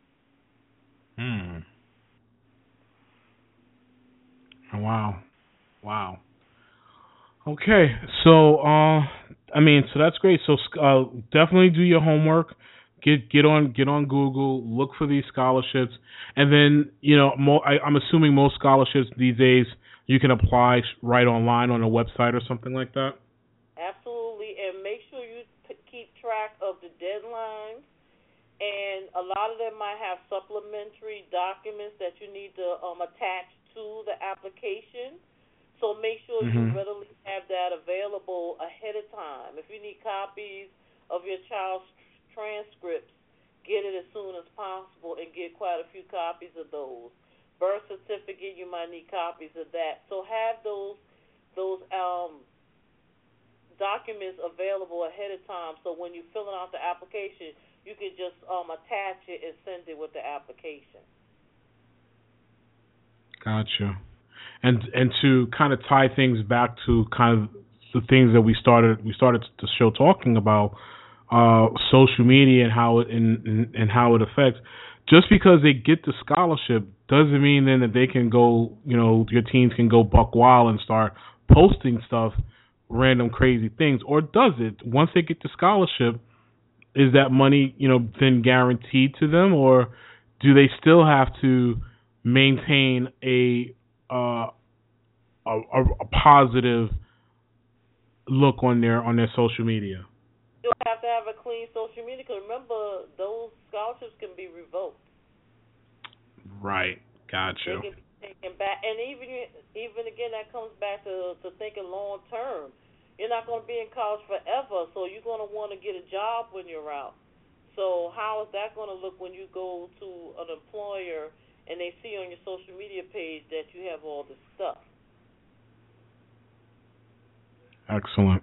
Wow. Okay, so so that's great. So definitely do your homework. Get on Google, look for these scholarships, and then I'm assuming most scholarships these days you can apply right online on a website or something like that. Absolutely, and make sure you keep track of the deadlines. And a lot of them might have supplementary documents that you need to attach to the application. So make sure you readily have that available ahead of time. If you need copies of your child's transcripts, get it as soon as possible and get quite a few copies of those. Birth certificate, you might need copies of that. So have those documents available ahead of time, so when you're filling out the application, you can just attach it and send it with the application. Gotcha. And to kind of tie things back to kind of the things that we started the show talking about, social media and how it affects. Just because they get the scholarship doesn't mean then that they can go, your teens can go buck wild and start posting stuff, random crazy things, or does it? Once they get the scholarship, is that money, then guaranteed to them, or do they still have to maintain a positive look on their social media? You'll have to have a clean social media, because remember, those scholarships can be revoked. Right. Gotcha. They can be taken back, and even again, that comes back to thinking long term. You're not going to be in college forever, so you're going to want to get a job when you're out. So how is that going to look when you go to an employer and they see on your social media page that you have all this stuff? Excellent.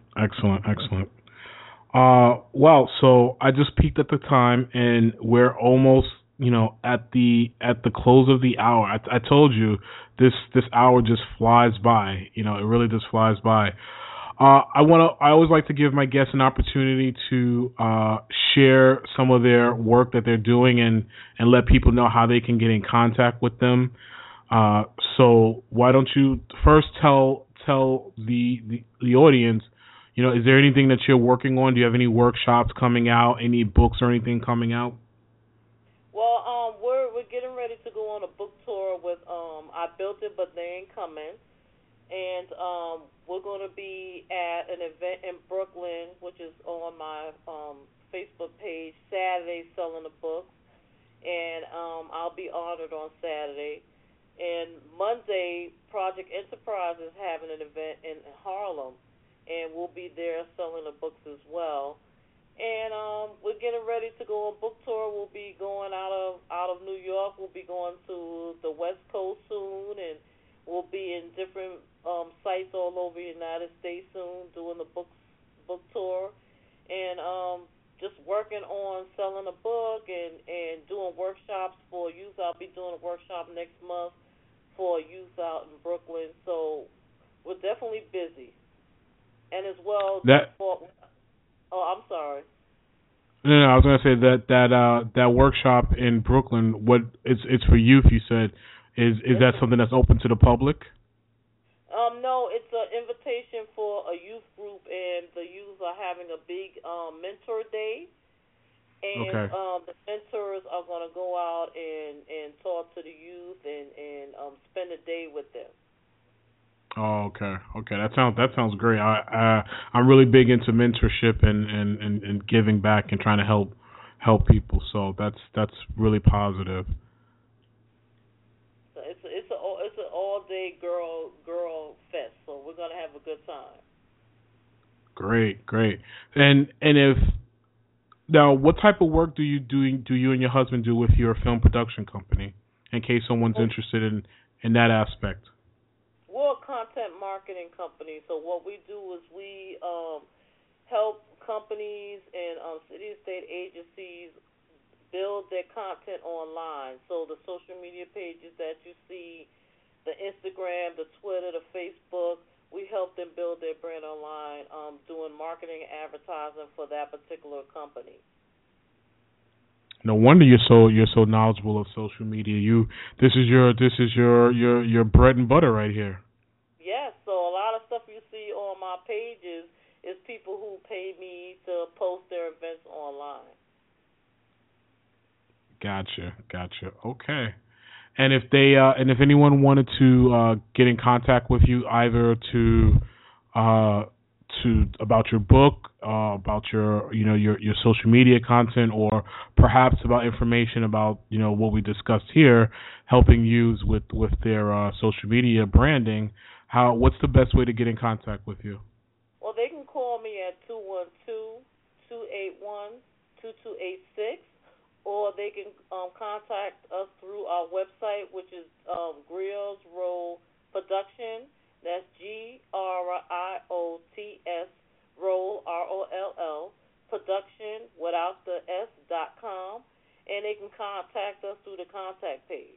Well, so I just peeked at the time, and we're almost, at the close of the hour. I told you this hour just flies by. It really just flies by. I always like to give my guests an opportunity to share some of their work that they're doing and let people know how they can get in contact with them. So why don't you first tell the audience, is there anything that you're working on? Do you have any workshops coming out, any books or anything coming out? Well, we're getting ready to go on a book tour with I Built It, But They Ain't Coming. And we're going to be at an event in Brooklyn, which is on my Facebook page, Saturday, selling the books. And I'll be honored on Saturday. And Monday, Project Enterprise is having an event in Harlem, and we'll be there selling the books as well. And we're getting ready to go on book tour. We'll be going out of New York. We'll be going to the West Coast soon, and we'll be in different sites all over the United States soon, doing the book tour, and just working on selling a book and doing workshops for youth. I'll be doing a workshop next month for youth out in Brooklyn. So we're definitely busy, and as well. I'm sorry. No, I was going to say that workshop in Brooklyn. What it's for youth? You said is that something that's open to the public? No, it's an invitation for a youth group, and the youth are having a big mentor day. And okay. The mentors are going to go out and talk to the youth and spend a day with them. Oh, okay. That sounds great. I'm really big into mentorship and giving back and trying to help people. So that's really positive. So it's an all day girl fest. So we're gonna have a good time. Great. And if now, what type of work do you and your husband do with your film production company? In case someone's interested in that aspect. We're a content marketing company, so what we do is we help companies and city and state agencies build their content online. So the social media pages that you see, the Instagram, the Twitter, the Facebook, we help them build their brand online, doing marketing and advertising for that particular company. No wonder you're so knowledgeable of social media. This is your bread and butter right here. Yes, so a lot of stuff you see on my pages is people who pay me to post their events online. Gotcha. Okay. And if they and if anyone wanted to get in contact with you, either to about your book, about your your social media content, or perhaps about information about what we discussed here, helping youths with their social media branding, what's the best way to get in contact with you? Well, they can call me at 212-281-2286, or they can contact us through our website, which is Grills Roll Production. That's GRIOTS Roll ROLL Production without the S.com, and they can contact us through the contact page.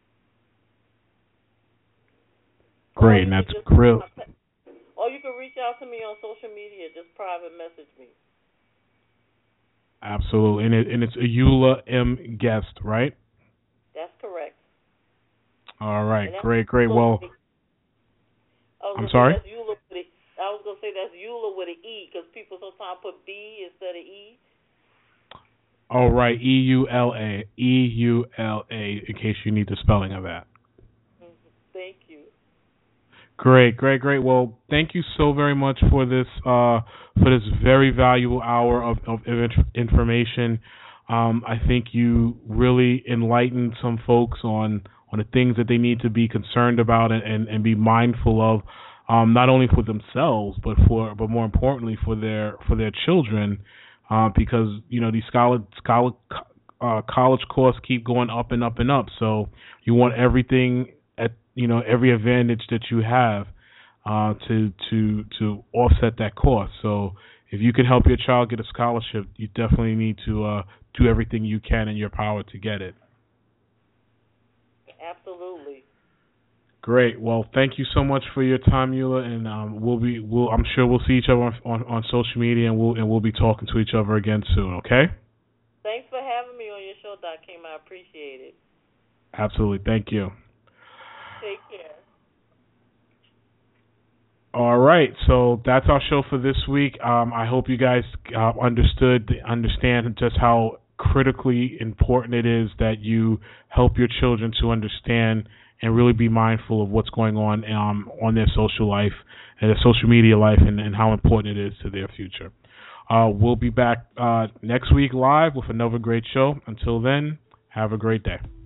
Great, and that's Grill. Or you can reach out to me on social media. Just private message me. Absolutely, and it's Eula M. Guest, right? That's correct. All right, great. Well, I'm sorry? I was going to say that's Eula with an E, because people sometimes put B instead of E. All right, EULA, in case you need the spelling of that. Thank you. Great. Well, thank you so very much for this very valuable hour of information. I think you really enlightened some folks on the things that they need to be concerned about and be mindful of, not only for themselves but more importantly for their children, because these college costs keep going up and up and up. So you want everything at every advantage that you have to offset that cost. So if you can help your child get a scholarship, you definitely need to do everything you can in your power to get it. Absolutely. Great. Well, thank you so much for your time, Eula, and I'm sure we'll see each other on social media, and we'll be talking to each other again soon. Okay? Thanks for having me on your show, Doc Kim. I appreciate it. Absolutely. Thank you. Take care. All right, so that's our show for this week. I hope you guys understand just how critically important it is that you help your children to understand and really be mindful of what's going on their social life and their social media life, and how important it is to their future. We'll be back next week live with another great show. Until then, have a great day.